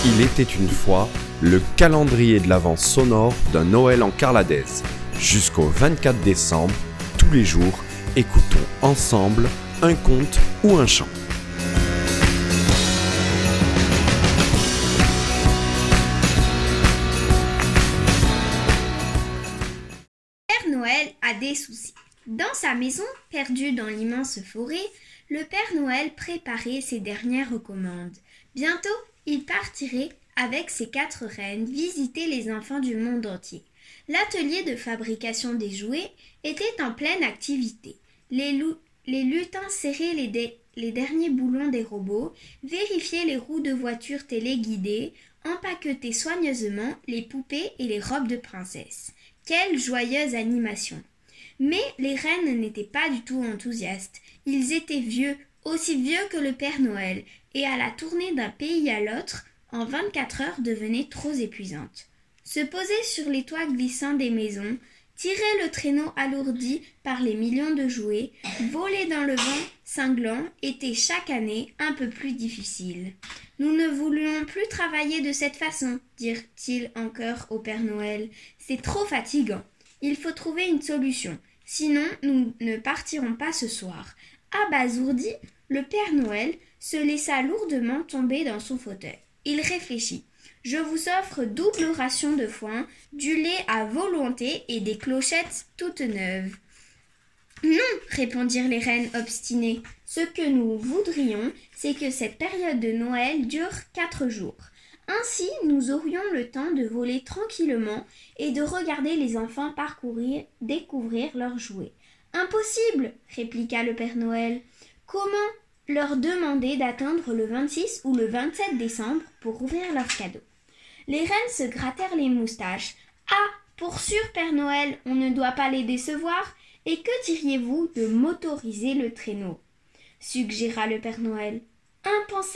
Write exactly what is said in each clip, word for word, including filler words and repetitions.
Il était une fois le calendrier de l'Avent sonore d'un Noël en Carladaise. Jusqu'au vingt-quatre décembre, tous les jours, écoutons ensemble un conte ou un chant. Père Noël a des soucis. Dans sa maison, perdue dans l'immense forêt, le Père Noël préparait ses dernières commandes. Bientôt, il partirait avec ses quatre reines visiter les enfants du monde entier. L'atelier de fabrication des jouets était en pleine activité. Les, lou- les lutins serraient les, dé- les derniers boulons des robots, vérifiaient les roues de voitures téléguidées, empaquetaient soigneusement les poupées et les robes de princesse. Quelle joyeuse animation! Mais les reines n'étaient pas du tout enthousiastes. Ils étaient vieux, aussi vieux que le Père Noël, et à la tournée d'un pays à l'autre, en vingt-quatre heures devenait trop épuisante. Se poser sur les toits glissants des maisons, tirer le traîneau alourdi par les millions de jouets, voler dans le vent cinglant était chaque année un peu plus difficile. « Nous ne voulions plus travailler de cette façon, » dirent-ils en chœur au Père Noël. « C'est trop fatigant. Il faut trouver une solution, sinon nous ne partirons pas ce soir. » Abasourdi, le Père Noël se laissa lourdement tomber dans son fauteuil. Il réfléchit. « Je vous offre double ration de foin, du lait à volonté et des clochettes toutes neuves. »« Non, » répondirent les reines obstinées. « Ce que nous voudrions, c'est que cette période de Noël dure quatre jours. Ainsi, nous aurions le temps de voler tranquillement et de regarder les enfants parcourir, découvrir leurs jouets. »« Impossible !» répliqua le Père Noël. « Comment leur demander d'attendre le vingt-six ou le vingt-sept décembre pour ouvrir leurs cadeaux ?» Les reines se grattèrent les moustaches. « Ah, pour sûr, Père Noël, on ne doit pas les décevoir. Et que diriez-vous de motoriser le traîneau ?» suggéra le Père Noël. « Impensable !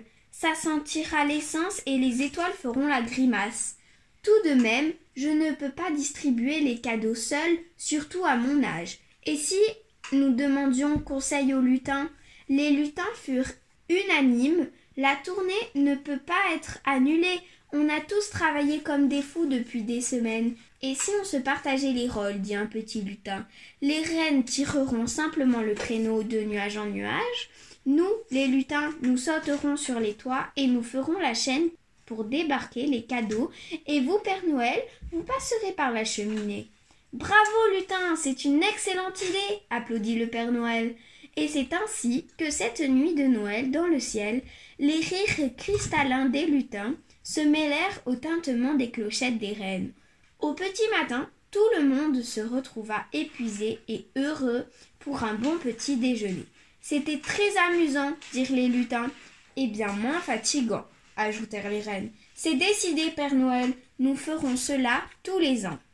Ça sentira l'essence et les étoiles feront la grimace. Tout de même, je ne peux pas distribuer les cadeaux seul, surtout à mon âge. Et si nous demandions conseil aux lutins ?» Les lutins furent unanimes. La tournée ne peut pas être annulée. On a tous travaillé comme des fous depuis des semaines. Et si on se partageait les rôles, dit un petit lutin. Les reines tireront simplement le traîneau de nuage en nuage. Nous, les lutins, nous sauterons sur les toits et nous ferons la chaîne pour débarquer les cadeaux. Et vous, Père Noël, vous passerez par la cheminée. Bravo, lutin, c'est une excellente idée, applaudit le Père Noël. Et c'est ainsi que cette nuit de Noël, dans le ciel, les rires cristallins des lutins se mêlèrent au tintement des clochettes des reines. Au petit matin, tout le monde se retrouva épuisé et heureux pour un bon petit déjeuner. C'était très amusant, dirent les lutins, et bien moins fatigant, ajoutèrent les reines. C'est décidé, Père Noël, nous ferons cela tous les ans.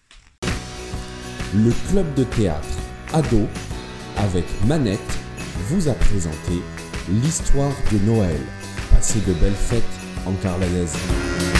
Le club de théâtre Ado avec Manette vous a présenté l'histoire de Noël. Passez de belles fêtes en Carladaise.